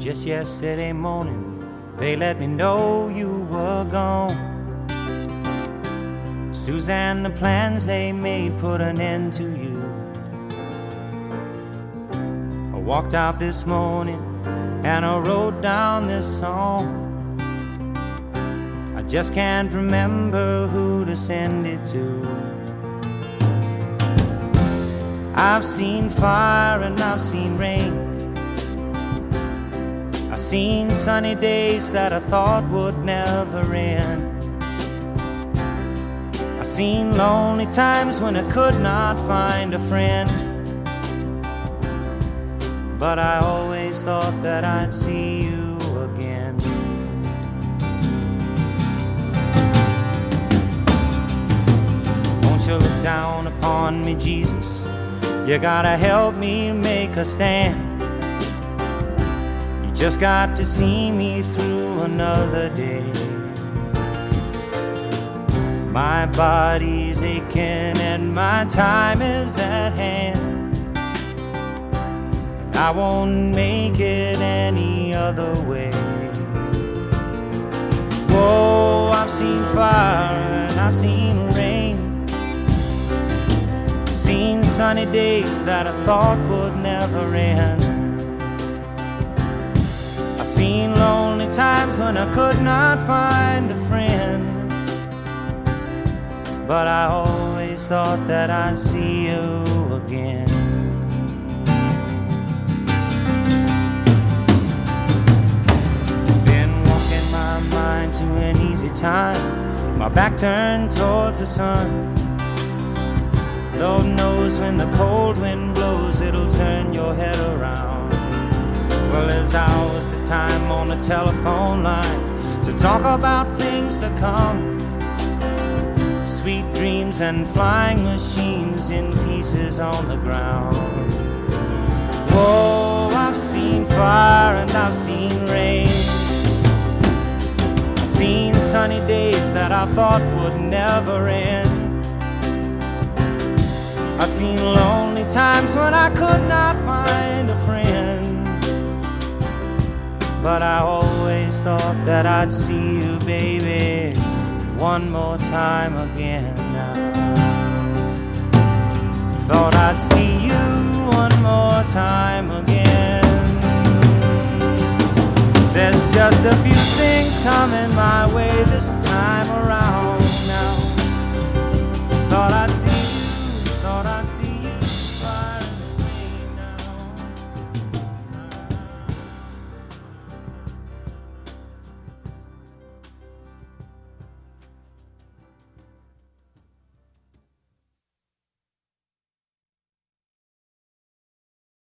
Just yesterday morning, they let me know you were gone. Suzanne, the plans they made put an end to you. I walked out this morning and I wrote down this song. I just can't remember who to send it to. I've seen fire and I've seen rain. I've seen sunny days that I thought would never end. I've seen lonely times when I could not find a friend. But I always thought that I'd see you again. Won't you look down upon me, Jesus? You gotta help me make a stand. Just got to see me through another day. My body's aching and my time is at hand. I won't make it any other way. Whoa, I've seen fire and I've seen rain. Seen sunny days that I thought would never end. Seen lonely times when I could not find a friend. But I always thought that I'd see you again. Been walking my mind to an easy time, my back turned towards the sun. Lord knows when the cold wind blows, it'll turn your head around. Well, there's hours of time on the telephone line to talk about things to come. Sweet dreams and flying machines in pieces on the ground. Whoa, I've seen fire and I've seen rain. I've seen sunny days that I thought would never end. I've seen lonely times when I could not find a friend. But I always thought that I'd see you, baby, one more time again now. Thought I'd see you one more time again. There's just a few things coming my way this time around.